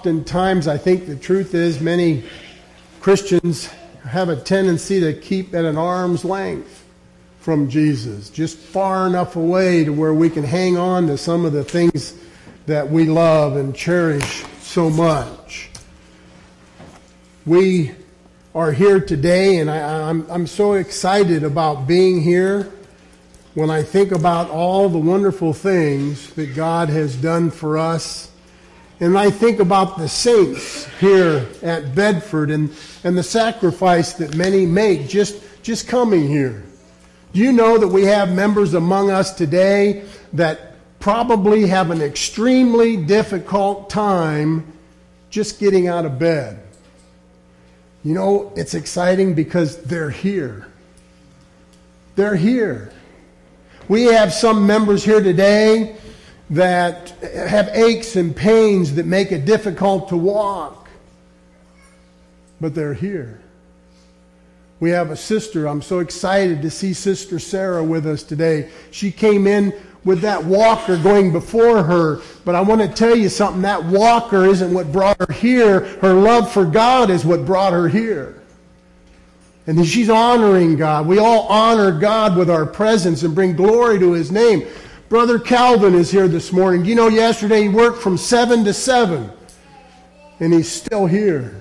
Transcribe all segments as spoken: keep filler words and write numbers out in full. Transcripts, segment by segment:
oftentimes I think the truth is many Christians have a tendency to keep at an arm's length from Jesus, just far enough away to where we can hang on to some of the things that we love and cherish so much. We are here today, and I, I'm, I'm so excited about being here when I think about all the wonderful things that God has done for us. And I think about the saints here at Bedford and, and the sacrifice that many make just, just coming here. Do you know that we have members among us today that probably have an extremely difficult time just getting out of bed? You know, it's exciting because they're here. They're here. We have some members here today that have aches and pains that make it difficult to walk. But they're here. We have a sister. I'm so excited to see Sister Sarah with us today. She came in with that walker going before her. But I want to tell you something. That walker isn't what brought her here. Her love for God is what brought her here. And she's honoring God. We all honor God with our presence and bring glory to His name. Brother Calvin is here this morning. You know, yesterday he worked from seven to seven. And he's still here.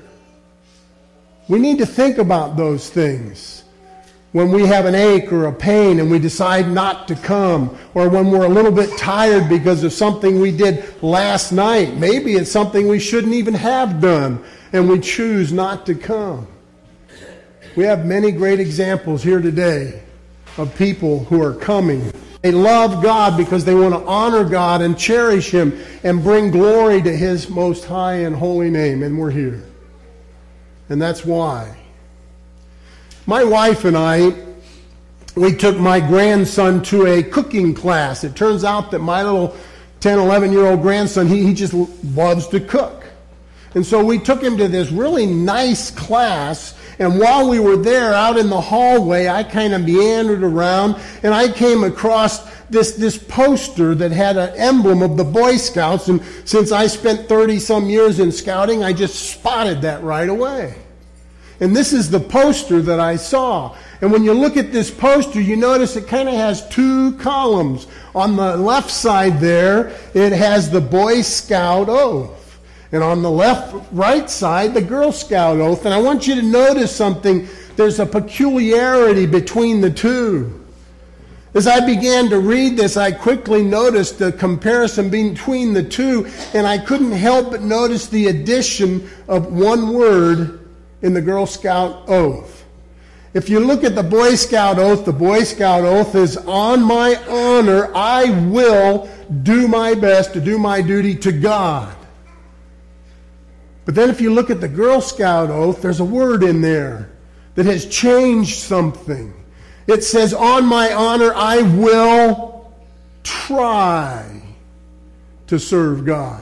We need to think about those things. When we have an ache or a pain and we decide not to come, or when we're a little bit tired because of something we did last night. Maybe it's something we shouldn't even have done, and we choose not to come. We have many great examples here today of people who are coming. They love God because they want to honor God and cherish Him and bring glory to His most high and holy name, and we're here. And that's why. My wife and I, we took my grandson to a cooking class. It turns out that my little ten, eleven-year-old grandson, he, he just loves to cook. And so we took him to this really nice class, and while we were there out in the hallway, I kind of meandered around, and I came across this, this poster that had an emblem of the Boy Scouts, and since I spent thirty-some years in scouting, I just spotted that right away. And this is the poster that I saw. And when you look at this poster, you notice it kind of has two columns. On the left side there, it has the Boy Scout oath. And on the left, right side, the Girl Scout oath. And I want you to notice something. There's a peculiarity between the two. As I began to read this, I quickly noticed the comparison between the two. And I couldn't help but notice the addition of one word in the Girl Scout oath. If you look at the Boy Scout oath, the Boy Scout oath is, on my honor, I will do my best to do my duty to God. But then if you look at the Girl Scout oath, there's a word in there that has changed something. It says, on my honor, I will try to serve God.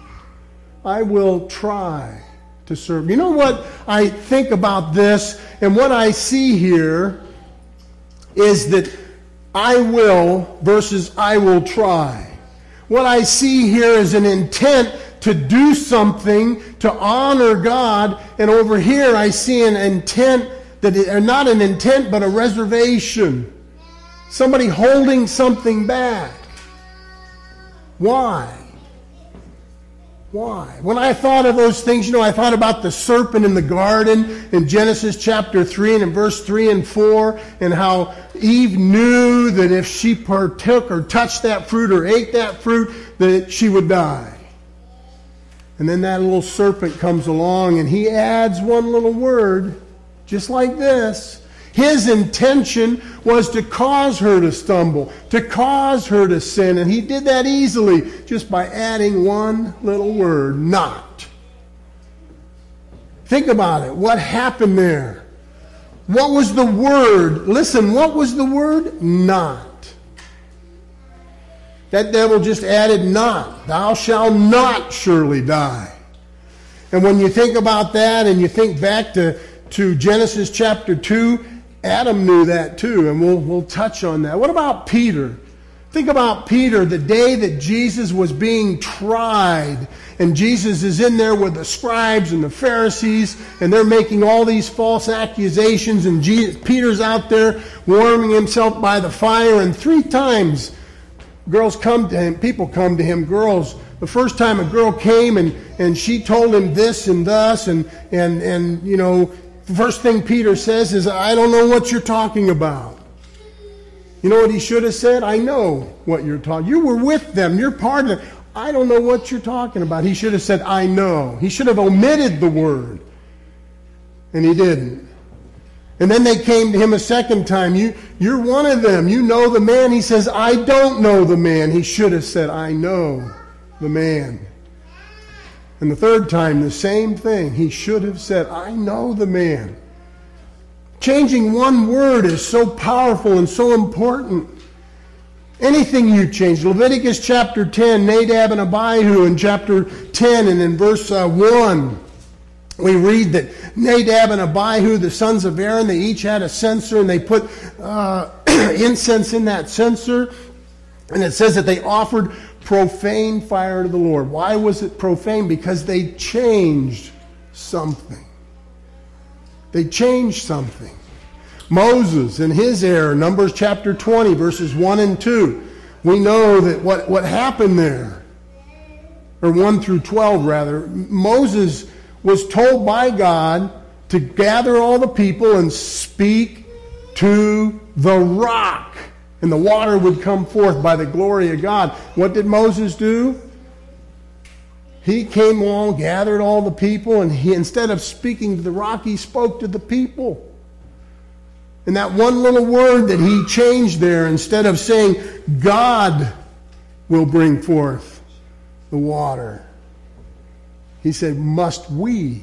I will try to serve. You know what I think about this, and what I see here is that I will versus I will try. What I see here is an intent to do something to honor God, and over here I see an intent that is, or not an intent but a reservation. Somebody holding something back. Why? Why? When I thought of those things, you know, I thought about the serpent in the garden in Genesis chapter three and in verse three and four, and how Eve knew that if she partook or touched that fruit or ate that fruit, that she would die. And then that little serpent comes along and he adds one little word, just like this. His intention was to cause her to stumble, to cause her to sin. And he did that easily just by adding one little word, not. Think about it. What happened there? What was the word? Listen, what was the word? Not. That devil just added not. Thou shalt not surely die. And when you think about that and you think back to, to Genesis chapter two, Adam knew that too, and we'll, we'll touch on that. What about Peter? Think about Peter, the day that Jesus was being tried, and Jesus is in there with the scribes and the Pharisees, and they're making all these false accusations, and Jesus, Peter's out there warming himself by the fire, and three times girls come to him, people come to him, girls. The first time a girl came and, and she told him this and thus, and, and, and, you know, the first thing Peter says is, I don't know what you're talking about. You know what he should have said? I know what you're talking. You were with them. You're part of it. I don't know what you're talking about. He should have said, I know. He should have omitted the word. And he didn't. And then they came to him a second time. You, you're one of them. You know the man. He says, I don't know the man. He should have said, I know the man. And the third time, the same thing. He should have said, I know the man. Changing one word is so powerful and so important. Anything you change. Leviticus chapter ten, Nadab and Abihu in chapter ten and in verse uh, one, we read that Nadab and Abihu, the sons of Aaron, they each had a censer and they put uh, incense in that censer. And it says that they offered profane fire to the Lord. Why was it profane? Because they changed something. They changed something. Moses and his error, Numbers chapter twenty, verses one and two. We know that what, what happened there, or one through twelve rather, Moses was told by God to gather all the people and speak to the rock. And the water would come forth by the glory of God. What did Moses do? He came along, gathered all the people, and he, instead of speaking to the rock, he spoke to the people. And that one little word that he changed there, instead of saying, God will bring forth the water, he said, must we?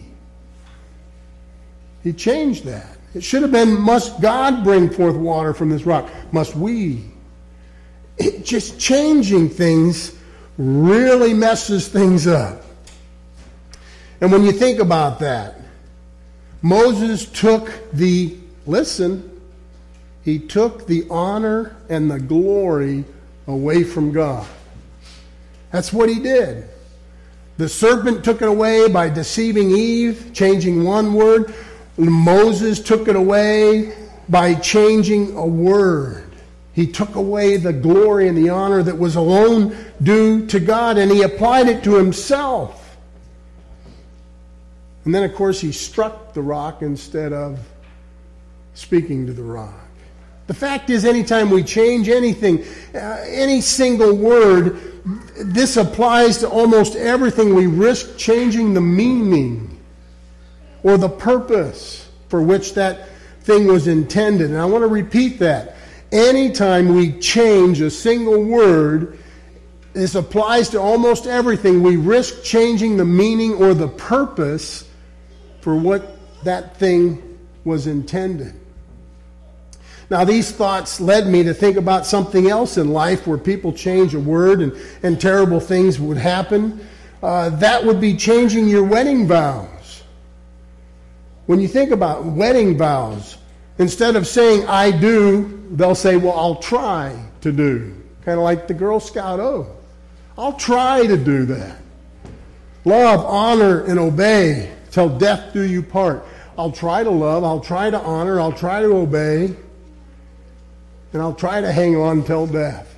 He changed that. It should have been, must God bring forth water from this rock? Must we? It, just changing things really messes things up. And when you think about that, Moses took the, listen, he took the honor and the glory away from God. That's what he did. The serpent took it away by deceiving Eve, changing one word. Moses took it away by changing a word. He took away the glory and the honor that was alone due to God, and he applied it to himself. And then, of course, he struck the rock instead of speaking to the rock. The fact is, anytime we change anything, uh, any single word, this applies to almost everything. We risk changing the meaning or the purpose for which that thing was intended. And I want to repeat that. Anytime we change a single word, this applies to almost everything. We risk changing the meaning or the purpose for what that thing was intended. Now, these thoughts led me to think about something else in life where people change a word and, and terrible things would happen. Uh, that would be changing your wedding vows. When you think about wedding vows, instead of saying, I do, they'll say, well, I'll try to do. Kind of like the Girl Scout oath. I'll try to do that. Love, honor, and obey till death do you part. I'll try to love, I'll try to honor, I'll try to obey, and I'll try to hang on till death.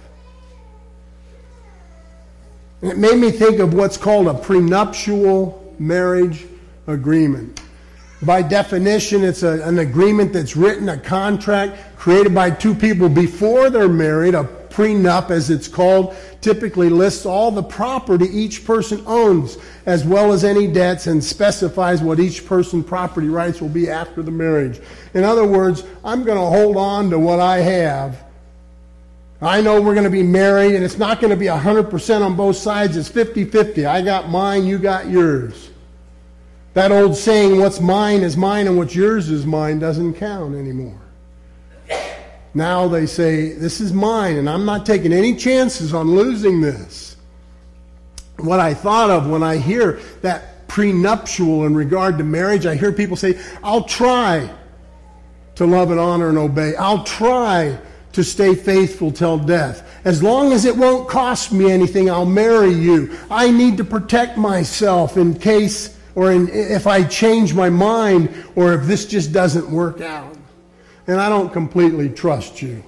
And it made me think of what's called a prenuptial marriage agreement. By definition, it's a, an agreement that's written, a contract created by two people before they're married. A prenup, as it's called, typically lists all the property each person owns, as well as any debts, and specifies what each person's property rights will be after the marriage. In other words, I'm going to hold on to what I have. I know we're going to be married, and it's not going to be one hundred percent on both sides. It's fifty-fifty. I got mine, you got yours. That old saying, what's mine is mine and what's yours is mine, doesn't count anymore. Now they say, this is mine, and I'm not taking any chances on losing this. What I thought of when I hear that prenuptial in regard to marriage, I hear people say, I'll try to love and honor and obey. I'll try to stay faithful till death. As long as it won't cost me anything, I'll marry you. I need to protect myself in case, or in, if I change my mind, or if this just doesn't work out. And I don't completely trust you.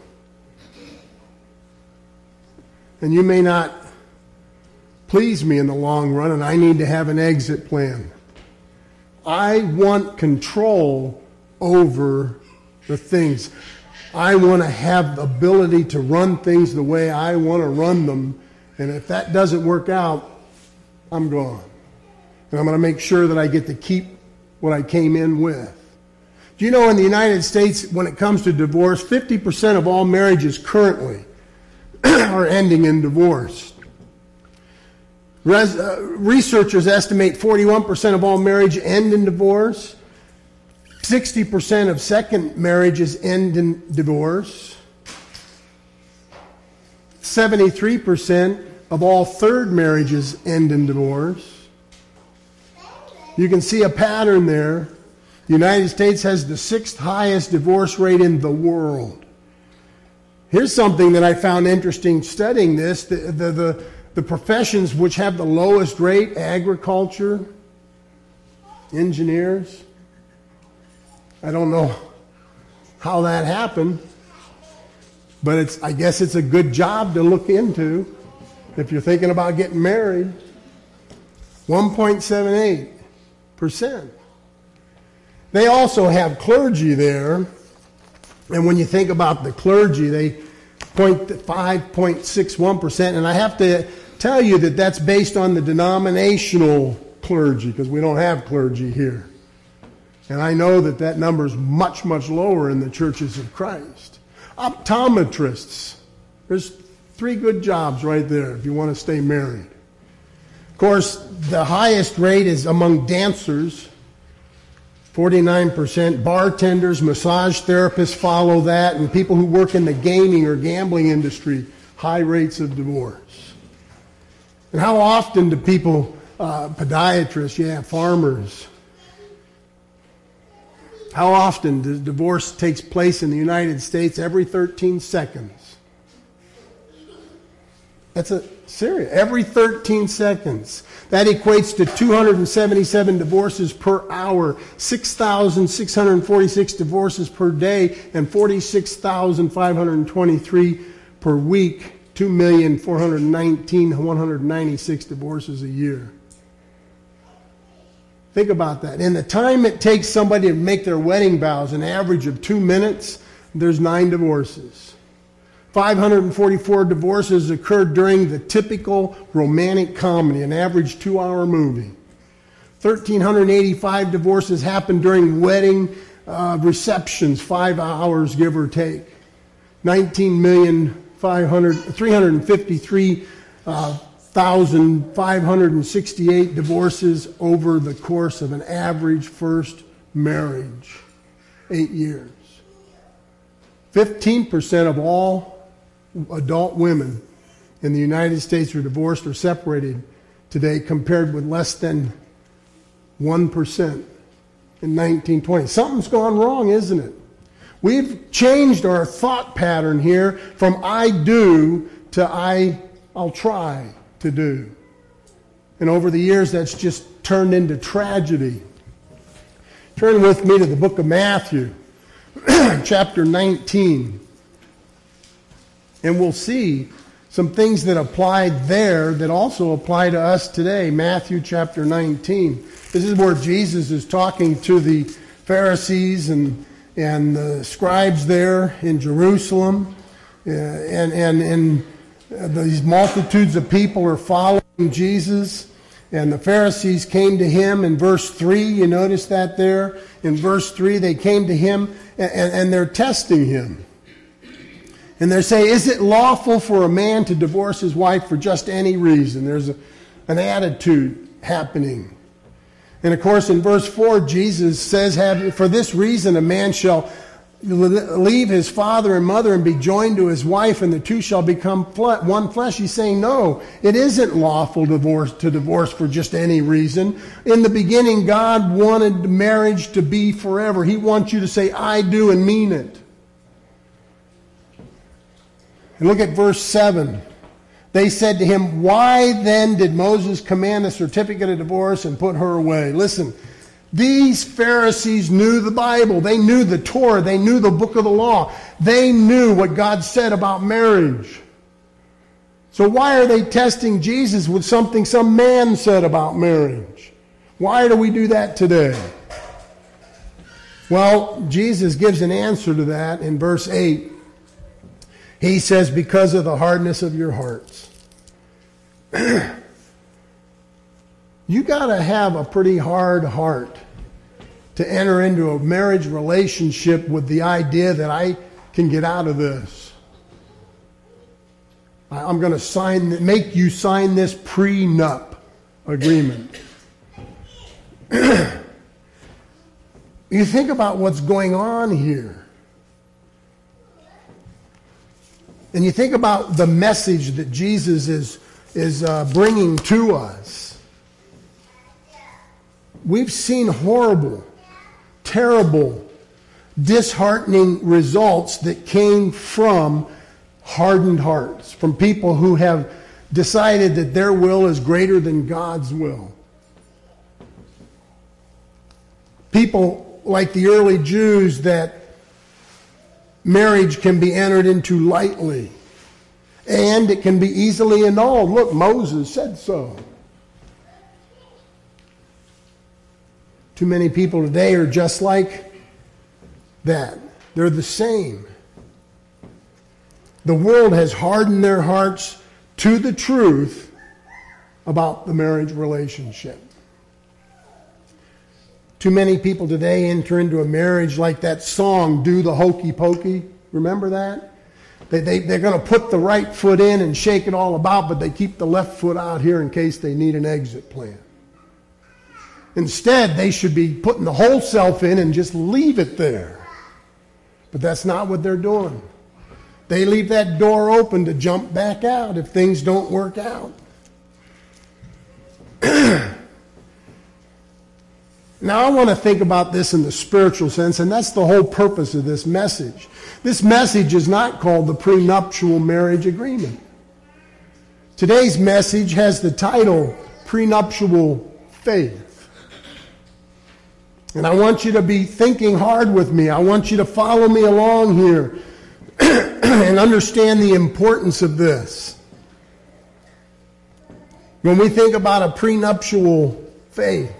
And you may not please me in the long run, and I need to have an exit plan. I want control over the things. I want to have the ability to run things the way I want to run them. And if that doesn't work out, I'm gone. And I'm going to make sure that I get to keep what I came in with. Do you know in the United States, when it comes to divorce, fifty percent of all marriages currently are ending in divorce. Res, uh, researchers estimate forty-one percent of all marriages end in divorce. sixty percent of second marriages end in divorce. seventy-three percent of all third marriages end in divorce. You can see a pattern there. The United States has the sixth highest divorce rate in the world. Here's something that I found interesting studying this. The, the, the, the professions which have the lowest rate, agriculture, engineers. I don't know how that happened, but it's, I guess it's a good job to look into if you're thinking about getting married. one point seven eight percent. They also have clergy there, and when you think about the clergy, they point to five point six one percent, and I have to tell you that that's based on the denominational clergy, because we don't have clergy here. And I know that that number is much, much lower in the churches of Christ. Optometrists. There's three good jobs right there if you want to stay married. Of course, the highest rate is among dancers, forty-nine percent. Bartenders, massage therapists follow that, and people who work in the gaming or gambling industry, high rates of divorce. And how often do people, uh, podiatrists, yeah, farmers, how often does divorce takes place in the United States? Every thirteen seconds. That's a serious. Every thirteen seconds. That equates to two hundred seventy-seven divorces per hour, six thousand six hundred forty-six divorces per day, and forty-six thousand five hundred twenty-three per week. two million four hundred nineteen thousand one hundred ninety-six divorces a year. Think about that. In the time it takes somebody to make their wedding vows, an average of two minutes, there's nine divorces. five hundred forty-four divorces occurred during the typical romantic comedy, an average two-hour movie. one thousand three hundred eighty-five divorces happened during wedding uh, receptions, five hours give or take. nineteen million three hundred fifty-three uh, one thousand five hundred sixty-eight divorces over the course of an average first marriage. Eight years. fifteen percent of all adult women in the United States are divorced or separated today, compared with less than one percent in nineteen twenty. Something's gone wrong, isn't it? We've changed our thought pattern here from I do to I, I'll try to do. And over the years, that's just turned into tragedy. Turn with me to the book of Matthew, chapter nineteen. And we'll see some things that applied there that also apply to us today. Matthew chapter nineteen. This is where Jesus is talking to the Pharisees and, and the scribes there in Jerusalem. Uh, and, and, and these multitudes of people are following Jesus, and the Pharisees came to him in verse three. You notice that there? In verse three, they came to him, and, and they're testing him. And they're saying, is it lawful for a man to divorce his wife for just any reason? There's a, an attitude happening. And of course, in verse four, Jesus says, for this reason a man shall leave his father and mother and be joined to his wife, and the two shall become one flesh. He's saying, no, it isn't lawful divorce to divorce for just any reason. In the beginning, God wanted marriage to be forever. He wants you to say, I do, and mean it. And look at verse seven. They said to him, "Why then did Moses command a certificate of divorce and put her away?" Listen, these Pharisees knew the Bible. They knew the Torah. They knew the book of the law. They knew what God said about marriage. So why are they testing Jesus with something some man said about marriage? Why do we do that today? Well, Jesus gives an answer to that in verse eight. He says, "Because of the hardness of your hearts." You got to have a pretty hard heart to enter into a marriage relationship with the idea that I can get out of this. I'm going to sign, make you sign this prenup agreement. You think about what's going on here. And you think about the message that Jesus is, is uh, bringing to us. We've seen horrible, terrible, disheartening results that came from hardened hearts, from people who have decided that their will is greater than God's will. People like the early Jews, that marriage can be entered into lightly and it can be easily annulled. Look, Moses said so. Too many people today are just like that. They're the same. The world has hardened their hearts to the truth about the marriage relationship. Too many people today enter into a marriage like that song, "Do the Hokey Pokey." Remember that? They, they, they're going to put the right foot in and shake it all about, but they keep the left foot out here in case they need an exit plan. Instead, they should be putting the whole self in and just leave it there. But that's not what they're doing. They leave that door open to jump back out if things don't work out. Now, I want to think about this in the spiritual sense, and that's the whole purpose of this message. This message is not called the prenuptial marriage agreement. Today's message has the title, Prenuptial Faith. And I want you to be thinking hard with me. I want you to follow me along here and understand the importance of this. When we think about a prenuptial faith,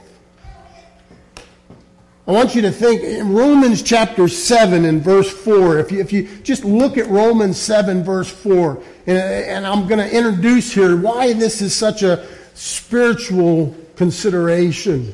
I want you to think in Romans chapter seven and verse four. If you, if you just look at Romans seven verse four, and, and I'm going to introduce here why this is such a spiritual consideration.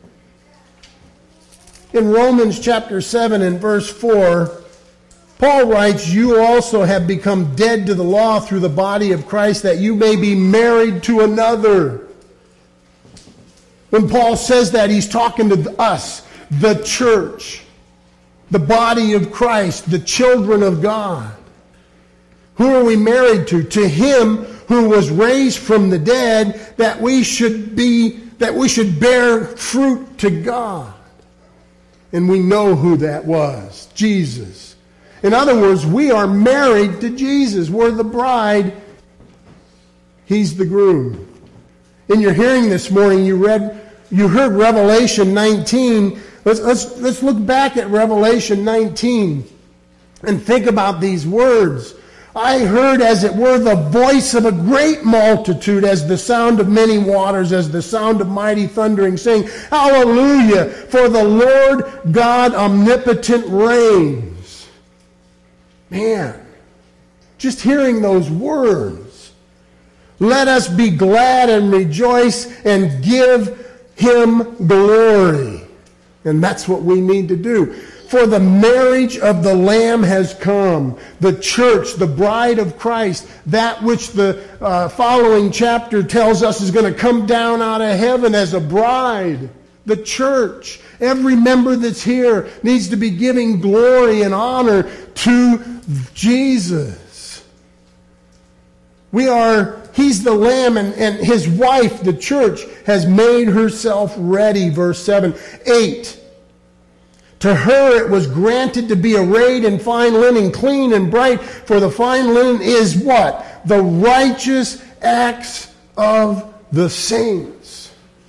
In Romans chapter seven and verse four, Paul writes, "You also have become dead to the law through the body of Christ, that you may be married to another." When Paul says that, he's talking to us, the church, the body of Christ, the children of God. Who are we married to? To Him who was raised from the dead, that we should be, that we should bear fruit to God. And we know who that was, Jesus. In other words, we are married to Jesus. We're the bride. He's the groom. In your hearing this morning, you read, you heard Revelation nineteen. Let's, let's, let's look back at Revelation nineteen and think about these words. "I heard as it were the voice of a great multitude, as the sound of many waters, as the sound of mighty thundering, saying, Hallelujah, for the Lord God omnipotent reigns." Man, just hearing those words. "Let us be glad and rejoice and give Him glory." And that's what we need to do. For the marriage of the Lamb has come. The church, the bride of Christ, that which the uh, following chapter tells us is going to come down out of heaven as a bride. The church, every member that's here needs to be giving glory and honor to Jesus. We are, He's the Lamb, and, and His wife, the church, has made herself ready. Verse seven. eight. To her it was granted to be arrayed in fine linen, clean and bright, for the fine linen is what? The righteous acts of the saints.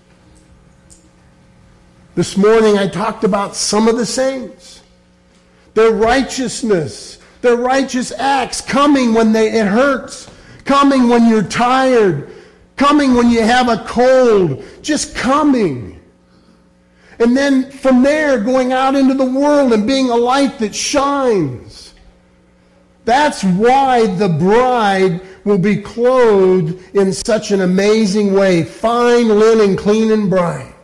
This morning I talked about some of the saints. Their righteousness, their righteous acts coming when they, it hurts, coming when you're tired, coming when you have a cold, just coming. And then from there, going out into the world and being a light that shines. That's why the bride will be clothed in such an amazing way. Fine linen, clean and bright.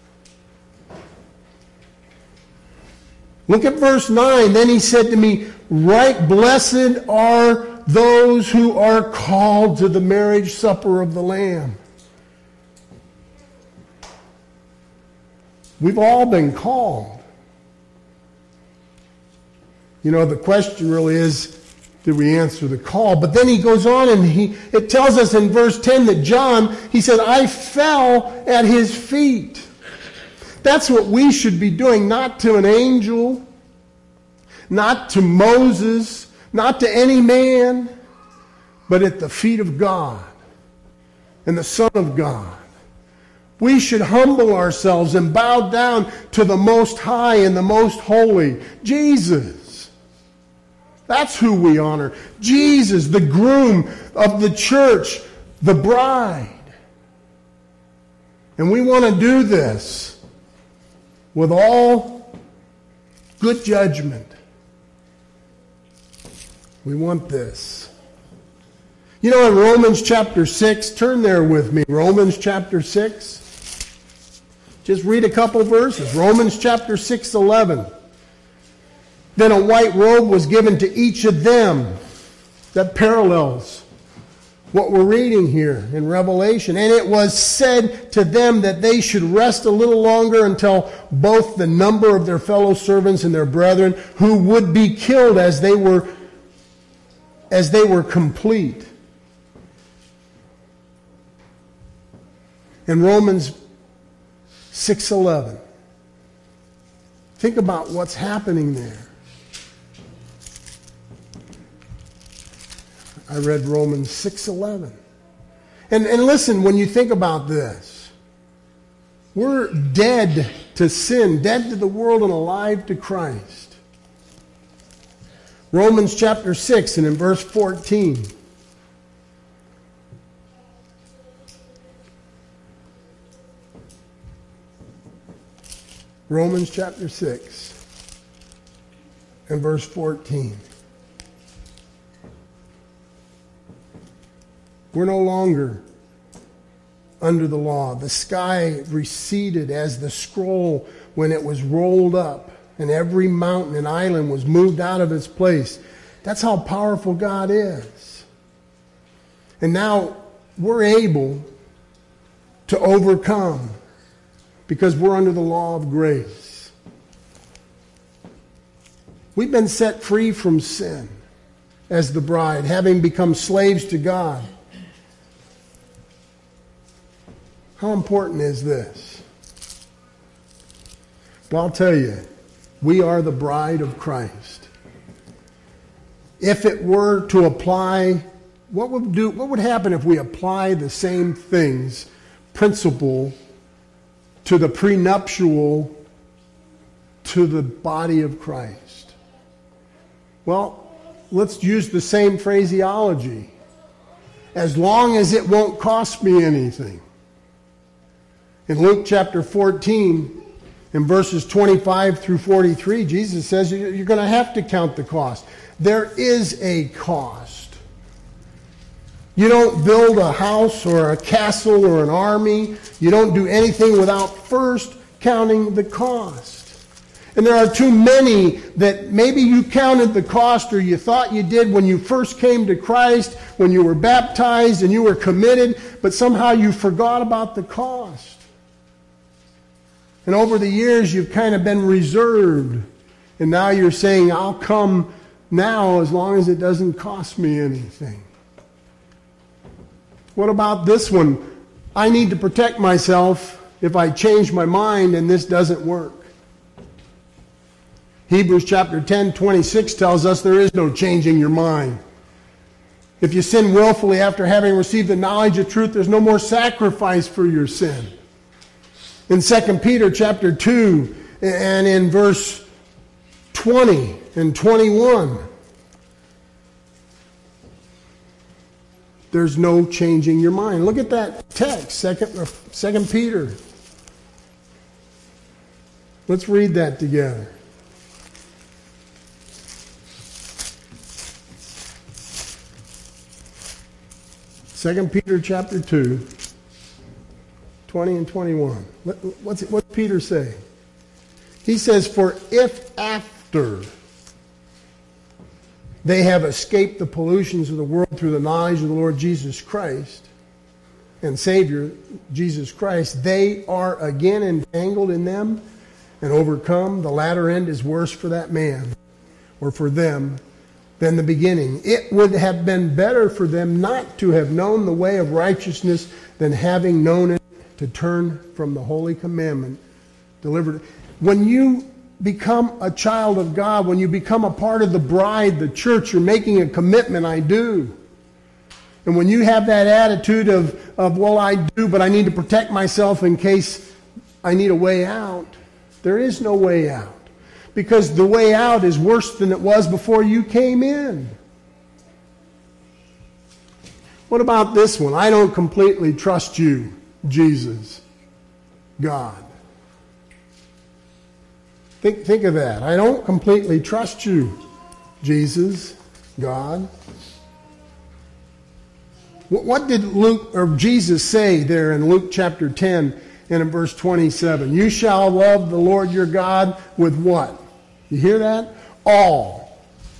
Look at verse nine. Then he said to me, right blessed are those who are called to the marriage supper of the Lamb. We've all been called. You know, the question really is, did we answer the call? But then he goes on and he it tells us in verse ten that John, he said, I fell at his feet. That's what we should be doing, not to an angel, not to Moses, not to any man, but at the feet of God and the Son of God. We should humble ourselves and bow down to the Most High and the Most Holy, Jesus. That's who we honor. Jesus, the groom of the church, the bride. And we want to do this with all good judgment. We want this. You know, in Romans chapter six, turn there with me. Romans chapter six. Just read a couple verses. Romans chapter six, eleven. Then a white robe was given to each of them. That parallels what we're reading here in Revelation. And it was said to them that they should rest a little longer until both the number of their fellow servants and their brethren who would be killed as they were as they were complete. In Romans six eleven. Think about what's happening there. I read Romans six eleven. And, and listen, when you think about this, we're dead to sin, dead to the world and alive to Christ. Romans chapter six and in verse fourteen. Romans chapter six and verse fourteen. We're no longer under the law. The sky receded as the scroll when it was rolled up, and every mountain and island was moved out of its place. That's how powerful God is. And now we're able to overcome because we're under the law of grace. We've been set free from sin as the bride, having become slaves to God. How important is this? Well, I'll tell you, we are the bride of Christ. If it were to apply, what would do? What would happen if we apply the same things, principle, to the prenuptial, to the body of Christ? Well, let's use the same phraseology. As long as it won't cost me anything. In Luke chapter fourteen, in verses twenty-five through forty-three, Jesus says you're going to have to count the cost. There is a cost. You don't build a house or a castle or an army. You don't do anything without first counting the cost. And there are too many that maybe you counted the cost or you thought you did when you first came to Christ, when you were baptized and you were committed, but somehow you forgot about the cost. And over the years, you've kind of been reserved. And now you're saying, I'll come now as long as it doesn't cost me anything. What about this one? I need to protect myself if I change my mind and this doesn't work. Hebrews chapter ten, twenty-six tells us there is no changing your mind. If you sin willfully after having received the knowledge of truth, there's no more sacrifice for your sin. In Second Peter chapter two and in verse twenty and twenty-one, there's no changing your mind. Look at that text, Second, Second Peter. Let's read that together. Second Peter chapter two, twenty and twenty-one. What's, what's Peter say? He says, for if after they have escaped the pollutions of the world through the knowledge of the Lord Jesus Christ and Savior Jesus Christ, they are again entangled in them and overcome, the latter end is worse for that man or for them than the beginning. It would have been better for them not to have known the way of righteousness than having known it to turn from the holy commandment delivered. When you become a child of God, when you become a part of the bride, the church, you're making a commitment, I do. And when you have that attitude of, of, well, I do, but I need to protect myself in case I need a way out, there is no way out. Because the way out is worse than it was before you came in. What about this one? I don't completely trust you, Jesus, God. Think, think of that. I don't completely trust you, Jesus, God. What, what did Luke or Jesus say there in Luke chapter ten and in verse twenty-seven? You shall love the Lord your God with what? You hear that? All.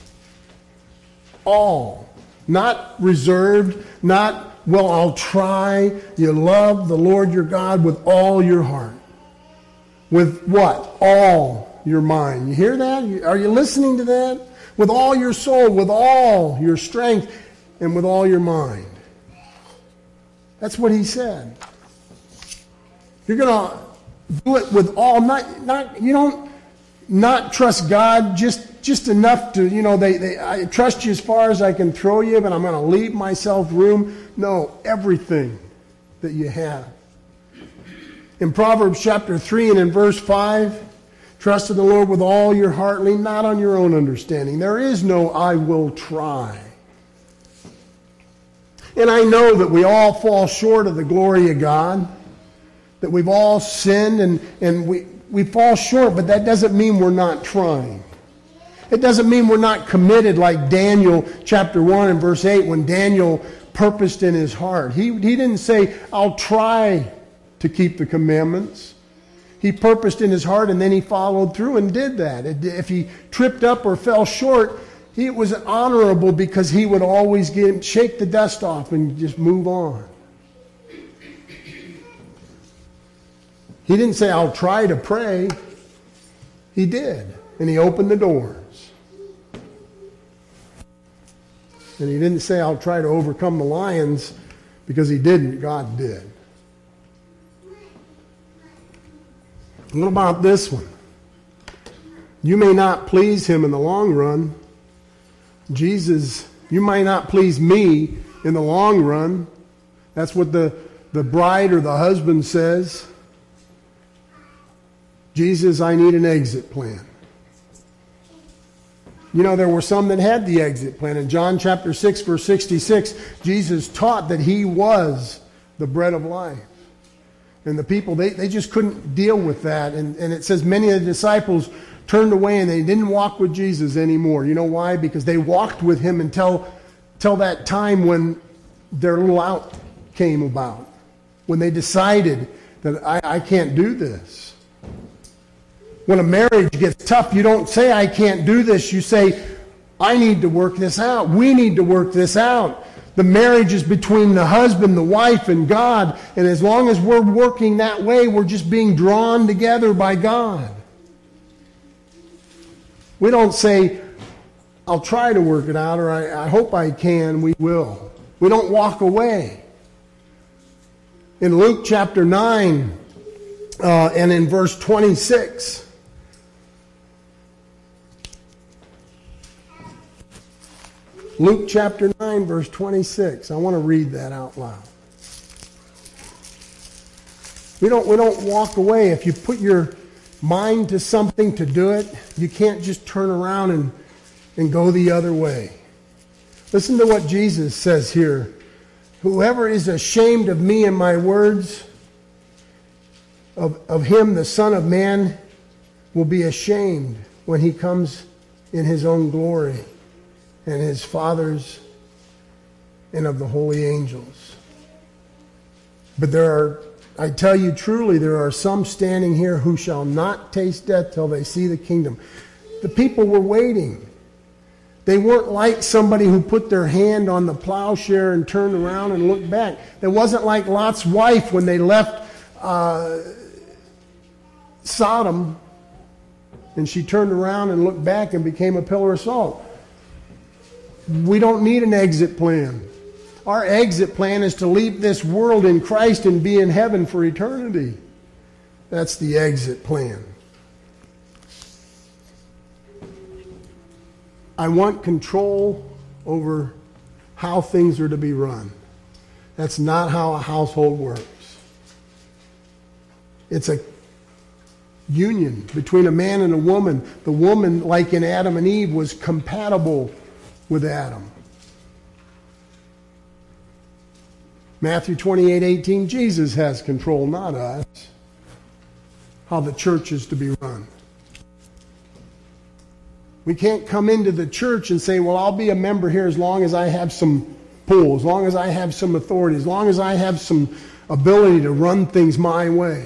All. Not reserved, not, well, I'll try. You love the Lord your God with all your heart. With what? All your mind. You hear that? Are you listening to that? With all your soul, with all your strength, and with all your mind. That's what he said. You're going to do it with all, not, not, you don't not trust God just, just enough to, you know, they, they, I trust you as far as I can throw you, but I'm going to leave myself room. No, everything that you have. In Proverbs chapter three and in verse five, trust in the Lord with all your heart, lean not on your own understanding. There is no I will try. And I know that we all fall short of the glory of God, that we've all sinned and, and we, we fall short, but that doesn't mean we're not trying. It doesn't mean we're not committed like Daniel chapter one and verse eight when Daniel purposed in his heart. He, he didn't say, I'll try to keep the commandments. He purposed in his heart and then he followed through and did that. If he tripped up or fell short, he was honorable because he would always get, shake the dust off and just move on. He didn't say, I'll try to pray. He did. And he opened the doors. And he didn't say, I'll try to overcome the lions, because he didn't. God did. What about this one? You may not please him in the long run. Jesus, you might not please me in the long run. That's what the, the bride or the husband says. Jesus, I need an exit plan. You know, there were some that had the exit plan. In John chapter six, verse sixty-six, Jesus taught that he was the bread of life. And the people, they, they just couldn't deal with that. And, and it says many of the disciples turned away and they didn't walk with Jesus anymore. You know why? Because they walked with him until, until that time when their little out came about. When they decided that I, I can't do this. When a marriage gets tough, you don't say, I can't do this. You say, I need to work this out. We need to work this out. The marriage is between the husband, the wife, and God. And as long as we're working that way, we're just being drawn together by God. We don't say, I'll try to work it out, or I, I hope I can. We will. We don't walk away. In Luke chapter nine uh, and in verse twenty-six, Luke chapter nine, verse twenty-six. I want to read that out loud. We don't, we don't walk away. If you put your mind to something to do it, you can't just turn around and, and go the other way. Listen to what Jesus says here. Whoever is ashamed of me and my words, of, of him the Son of Man will be ashamed when he comes in his own glory and his Father's and of the holy angels. But there are, I tell you truly, there are some standing here who shall not taste death till they see the kingdom. The people were waiting. They weren't like somebody who put their hand on the plowshare and turned around and looked back. It wasn't like Lot's wife when they left uh, Sodom and she turned around and looked back and became a pillar of salt. We don't need an exit plan. Our exit plan is to leave this world in Christ and be in heaven for eternity. That's the exit plan. I want control over how things are to be run. That's not how a household works. It's a union between a man and a woman. The woman, like in Adam and Eve, was compatible with Adam. Matthew twenty-eight eighteen, Jesus has control, not us. How the church is to be run. We can't come into the church and say, well, I'll be a member here as long as I have some pull, as long as I have some authority, as long as I have some ability to run things my way.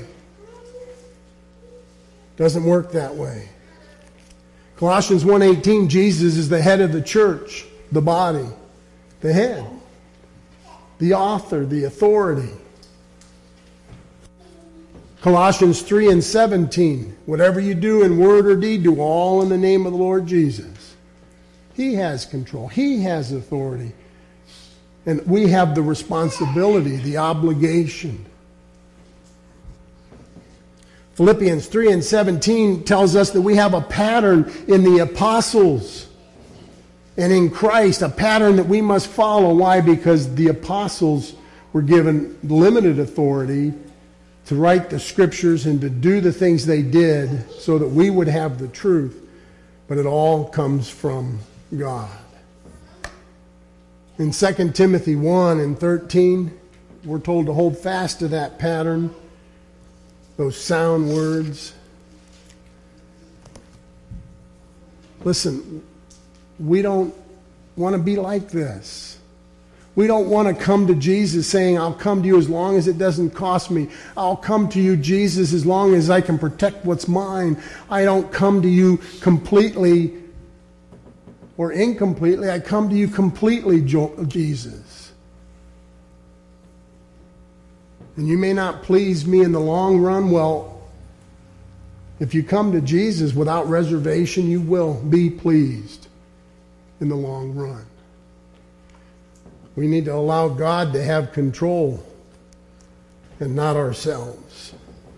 Doesn't work that way. Colossians one eighteen, Jesus is the head of the church, the body, the head, the author, the authority. Colossians three and seventeen, whatever you do in word or deed, do all in the name of the Lord Jesus. He has control. He has authority. And we have the responsibility, the obligation. Philippians three and seventeen tells us that we have a pattern in the apostles and in Christ, a pattern that we must follow. Why? Because the apostles were given limited authority to write the scriptures and to do the things they did so that we would have the truth. But it all comes from God. In Second Timothy one and thirteen, we're told to hold fast to that pattern, those sound words. Listen, we don't want to be like this. We don't want to come to Jesus saying, I'll come to you as long as it doesn't cost me. I'll come to you, Jesus, as long as I can protect what's mine. I don't come to you completely or incompletely. I come to you completely, Jesus. And you may not please me in the long run. Well, if you come to Jesus without reservation, you will be pleased in the long run. We need to allow God to have control and not ourselves.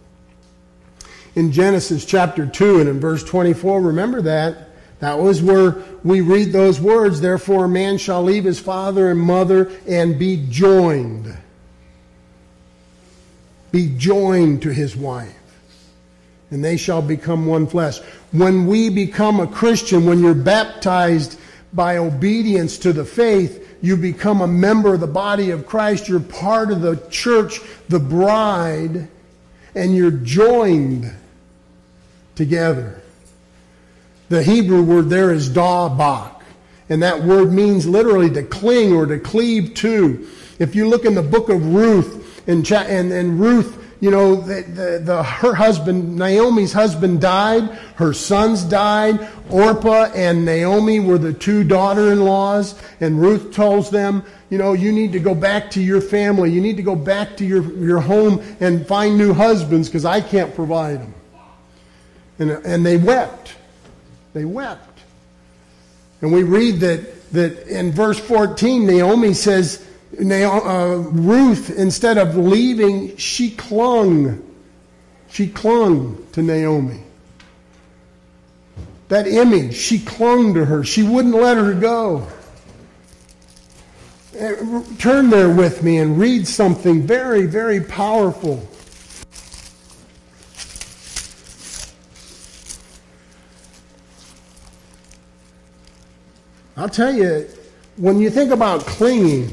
In Genesis chapter two and in verse twenty-four, remember that. That was where we read those words, therefore a man shall leave his father and mother and be joined. Be joined to his wife. And they shall become one flesh. When we become a Christian, when you're baptized by obedience to the faith, you become a member of the body of Christ. You're part of the church, the bride, and you're joined together. The Hebrew word there is dabak, and that word means literally to cling or to cleave to. If you look in the book of Ruth, and, and, and Ruth, you know, the, the, the, her husband, Naomi's husband died, her sons died. Orpah and Naomi were the two daughter-in-laws, and Ruth tells them, you know, you need to go back to your family. You need to go back to your, your home and find new husbands because I can't provide them. And, and they wept. They wept. And we read that, that in verse fourteen, Naomi says, Uh, Ruth, instead of leaving, she clung. She clung to Naomi. That image, she clung to her. She wouldn't let her go. turn there with me and read something very, very powerful. I'll tell you, when you think about clinging,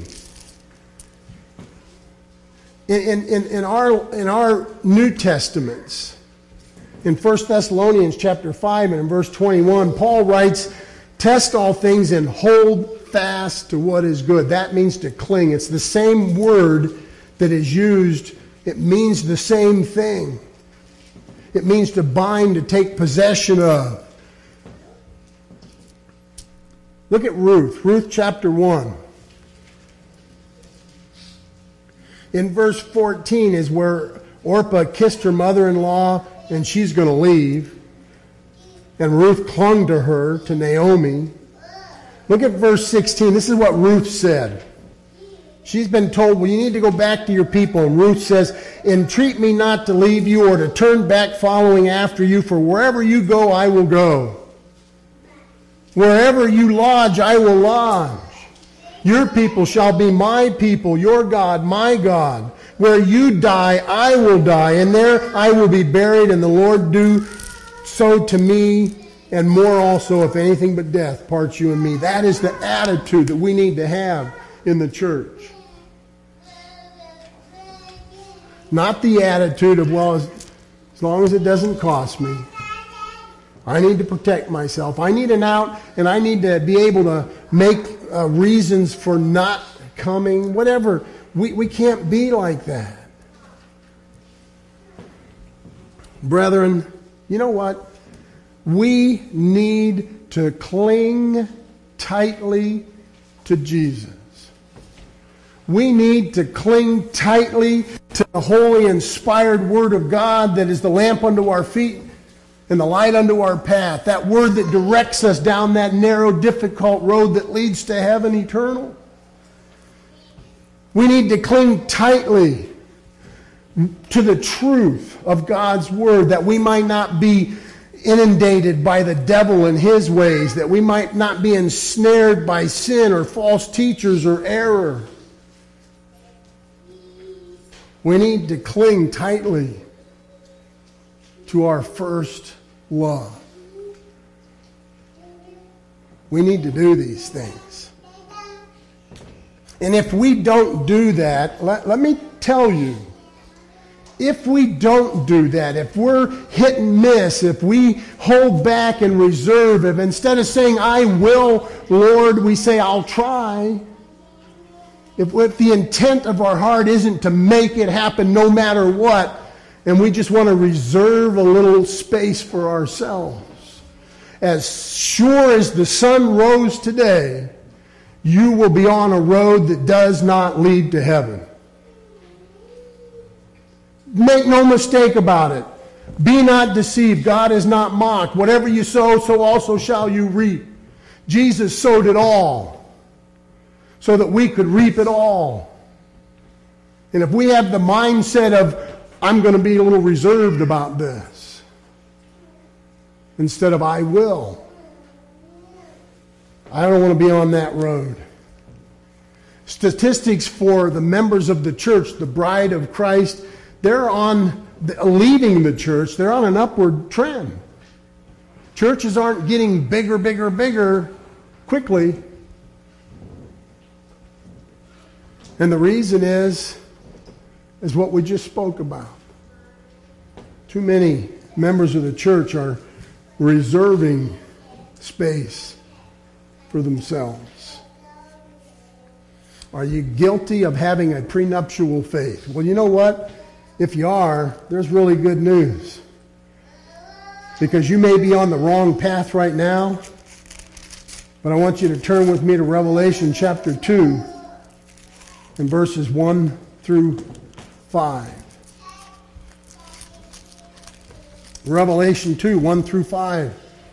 in, in, in, our, in our New Testaments, in First Thessalonians chapter five and in verse twenty-one, Paul writes, "Test all things and hold fast to what is good." That means to cling. It's the same word that is used. It means the same thing. It means to bind, to take possession of. Look at Ruth, Ruth chapter one. In verse fourteen is where Orpah kissed her mother-in-law and she's going to leave. And Ruth clung to her, to Naomi. Look at verse sixteen. This is what Ruth said. She's been told, well, you need to go back to your people. And Ruth says, "Entreat me not to leave you or to turn back following after you, for wherever you go, I will go. Wherever you lodge, I will lodge. Your people shall be my people, your God, my God. Where you die, I will die, and there I will be buried, and the Lord do so to me, and more also, if anything but death parts you and me." That is the attitude that we need to have in the church. Not the attitude of, well, as, as long as it doesn't cost me. I need to protect myself. I need an out, and I need to be able to make uh, reasons for not coming, whatever. We, we can't be like that. Brethren, you know what? We need to cling tightly to Jesus. We need to cling tightly to the holy, inspired Word of God that is the lamp unto our feet and the light unto our path. That Word that directs us down that narrow, difficult road that leads to heaven eternal. We need to cling tightly to the truth of God's Word, that we might not be inundated by the devil and his ways, that we might not be ensnared by sin or false teachers or error. We need to cling tightly to our first love. We need to do these things. And if we don't do that, let, let me tell you, if we don't do that, if we're hit and miss, if we hold back and reserve, if instead of saying, "I will, Lord," we say, "I'll try," if, if the intent of our heart isn't to make it happen no matter what, and we just want to reserve a little space for ourselves, as sure as the sun rose today, you will be on a road that does not lead to heaven. Make no mistake about it. Be not deceived. God is not mocked. Whatever you sow, so also shall you reap. Jesus sowed it all so that we could reap it all. And if we have the mindset of, "I'm going to be a little reserved about this," instead of "I will," I don't want to be on that road. Statistics for the members of the church, the bride of Christ, they're on, leaving the church, they're on an upward trend. Churches aren't getting bigger, bigger, bigger quickly. And the reason is, is what we just spoke about. Too many members of the church are reserving space for themselves. Are you guilty of having a prenuptial faith? Well, you know what? If you are, there's really good news. Because you may be on the wrong path right now, but I want you to turn with me to Revelation chapter two and verses one through five. Revelation two, one through five.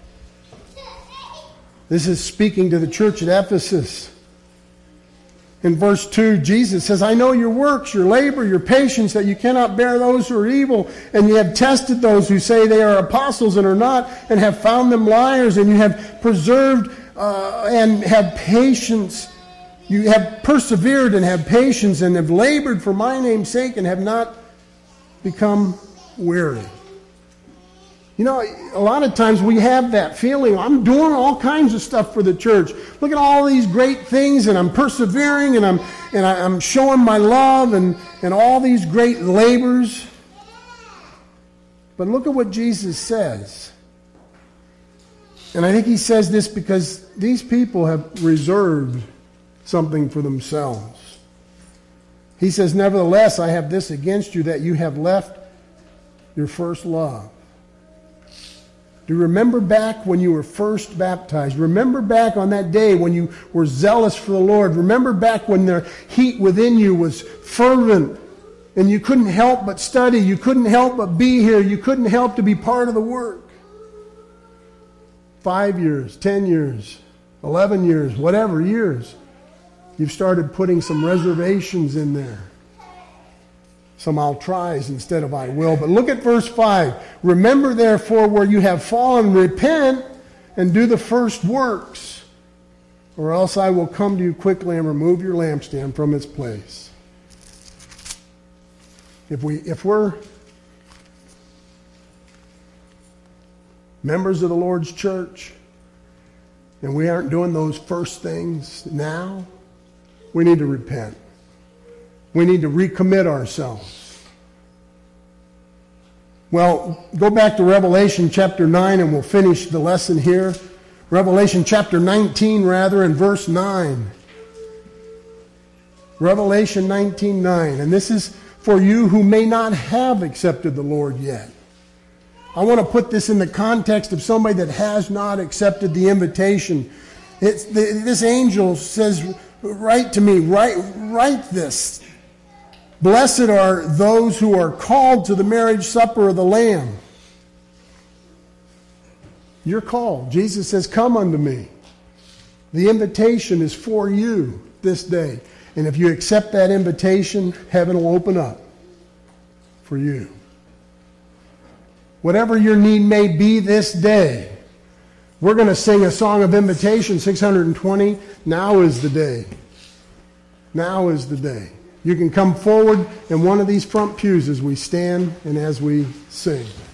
This is speaking to the church at Ephesus. In verse two, Jesus says, "I know your works, your labor, your patience, that you cannot bear those who are evil, and you have tested those who say they are apostles and are not, and have found them liars, and you have preserved uh, and have patience. You have persevered and have patience and have labored for my name's sake and have not become weary. You know, a lot of times we have that feeling, I'm doing all kinds of stuff for the church. Look at all these great things, and I'm persevering, and I'm and I, I'm showing my love and, and all these great labors. But look at what Jesus says. And I think he says this because these people have reserved something for themselves. He says, nevertheless, I have this against you, that you have left your first love. Do you remember back when you were first baptized? Remember back on that day when you were zealous for the Lord. Remember back when the heat within you was fervent and you couldn't help but study. You couldn't help but be here. You couldn't help to be part of the work. Five years, ten years, eleven years, whatever years. You've started putting some reservations in there. Some I'll tries instead of I will. But look at verse five. Remember therefore where you have fallen, repent and do the first works, or else I will come to you quickly and remove your lampstand from its place. If we if we're members of the Lord's church and we aren't doing those first things now, we need to repent. We need to recommit ourselves. Well, go back to Revelation chapter nine and we'll finish the lesson here. Revelation chapter nineteen, rather, and verse nine. Revelation nineteen nine. And this is for you who may not have accepted the Lord yet. I want to put this in the context of somebody that has not accepted the invitation. It's, this angel says, write to me, write, write this. Blessed are those who are called to the marriage supper of the Lamb. You're called. Jesus says, come unto me. The invitation is for you this day. And if you accept that invitation, heaven will open up for you. Whatever your need may be this day, we're going to sing a song of invitation, six hundred twenty. Now is the day. Now is the day. You can come forward in one of these front pews as we stand and as we sing.